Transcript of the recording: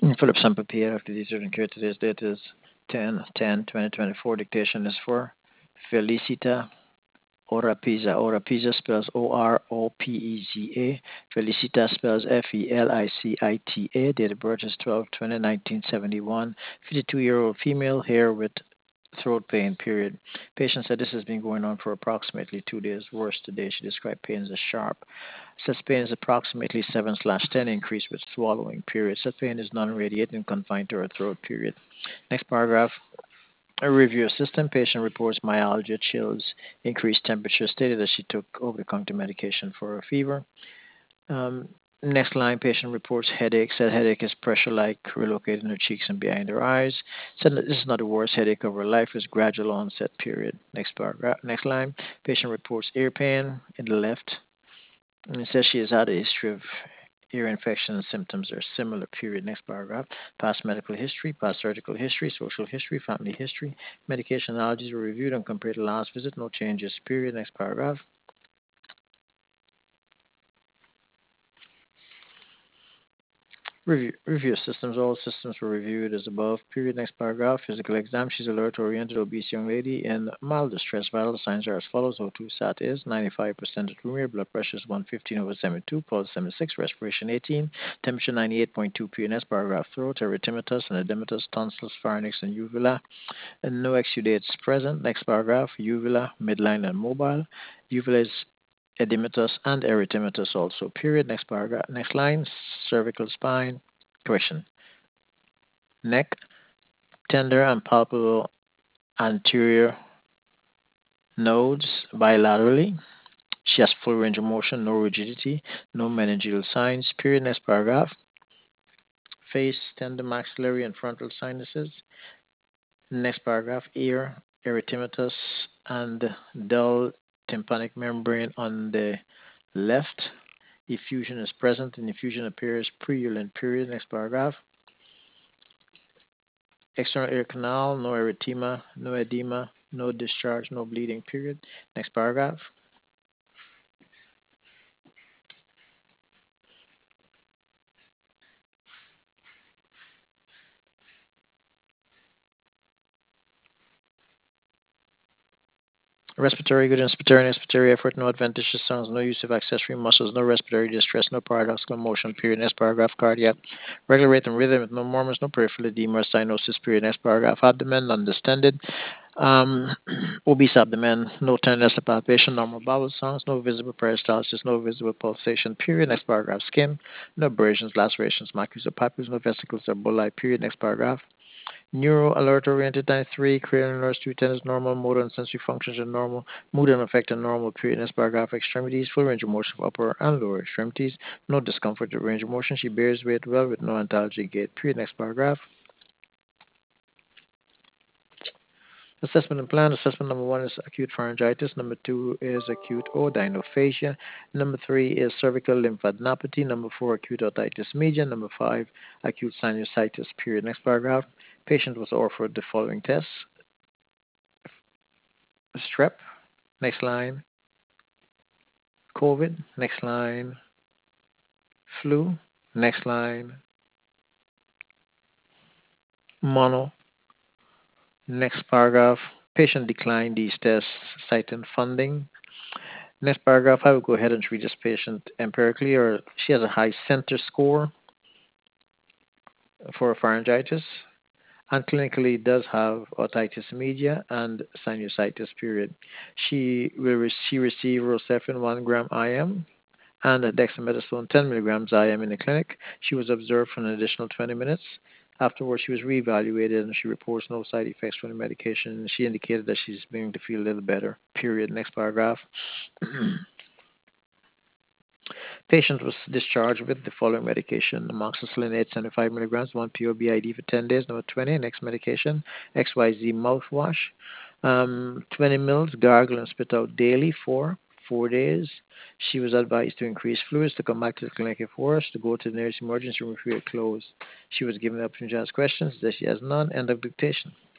Philip Sampapier, after these are care, today's date is 10/10/2024. Dictation is for Felicita Oropeza. Oropeza spells Oropeza. Felicita spells Felicita. Date of birth is 12/20/1971. 52-year-old female, hair with throat pain, period. Patient said this has been going on for approximately 2 days. Worse today. She described pain as sharp. Says pain is approximately 7/10, increase with swallowing, period. Said pain is non-radiating and confined to her throat, period. Next paragraph. A review system. Patient reports myalgia, chills, increased temperature. Stated that she took over-the-counter medication for a fever. Um, Next line, patient reports headache. Said headache is pressure-like, relocated in her cheeks and behind her eyes. Said that this is not the worst headache of her life. It's gradual onset. Period. Next paragraph. Next line, patient reports ear pain in the left. And it says she has had a history of ear infection and symptoms are similar. Period. Next paragraph. Past medical history, past surgical history, social history, family history. Medication allergies were reviewed and compared to last visit. No changes. Period. Next paragraph. Review systems. All systems were reviewed as above. Period. Next paragraph. Physical exam. She's alert, oriented, obese young lady in mild distress. Vital signs are as follows. O2 sat is 95% at room air. Blood pressure is 115/72. Pulse 76. Respiration 18. Temperature 98.2 PNS. Paragraph. Throat, erythematous and edematous, tonsils, pharynx, and uvula. And no exudates present. Next paragraph. Uvula, midline, and mobile. Uvula is edematous and erythematous also. Period. Next paragraph. Next line. Cervical spine. Question. Neck, tender and palpable anterior nodes bilaterally. She has full range of motion, no rigidity, no meningeal signs. Period. Next paragraph. Face, tender maxillary and frontal sinuses. Next paragraph. Ear, erythematous and dull tympanic membrane on the left. Effusion is present and effusion appears purulent. Period. Next paragraph. External ear canal, no erythema, no edema, no discharge, no bleeding, period. Next paragraph. Respiratory good, inspiratory, and expiratory effort, no adventitious sounds, no use of accessory muscles, no respiratory distress, no paradoxical motion, period. Next paragraph. Cardiac, regular rate and rhythm with no murmurs, no peripheral edema or cyanosis, period. Next paragraph. Abdomen, undistended. Um, Obese abdomen, no tenderness or palpation, normal bowel sounds, no visible peristalsis, no visible pulsation, period. Next paragraph. Skin, no abrasions, lacerations, macules or papules, no vesicles or bullae, period. Next paragraph. Neuro alert oriented 93, cranial nerves, two tenors normal, motor and sensory functions are normal, mood and affect are normal, period. Next paragraph. Extremities, full range of motion of upper and lower extremities, no discomfort or range of motion. She bears weight well with no antalgic gait, period. Next paragraph. Assessment and plan. Assessment number one is acute pharyngitis. Number two is acute odynophagia. Number three is cervical lymphadenopathy. Number four, acute otitis media. Number five, acute sinusitis. Period. Next paragraph. Patient was offered the following tests: strep. Next line. COVID. Next line. Flu. Next line. Mono. Next paragraph. Patient declined these tests, citing funding. Next paragraph, I will go ahead and treat this patient empirically, or she has a high center score for pharyngitis, and clinically does have otitis media and sinusitis, period. She received Rocephin 1 gram IM and dexamethasone 10 milligrams IM in the clinic. She was observed for an additional 20 minutes. Afterwards, she was reevaluated and she reports no side effects from the medication. She indicated that she's beginning to feel a little better, period. Next paragraph. Patient was discharged with the following medication: amoxicillin 875 milligrams, 1 PO BID for 10 days. Number 20, next medication, XYZ mouthwash, 20 mils, gargle and spit out daily for 4 days. She was advised to increase fluids, to come back to the clinic if worse, to go to the nearest emergency room if we are closed. She was given the opportunity to ask questions, that she has none. End of dictation.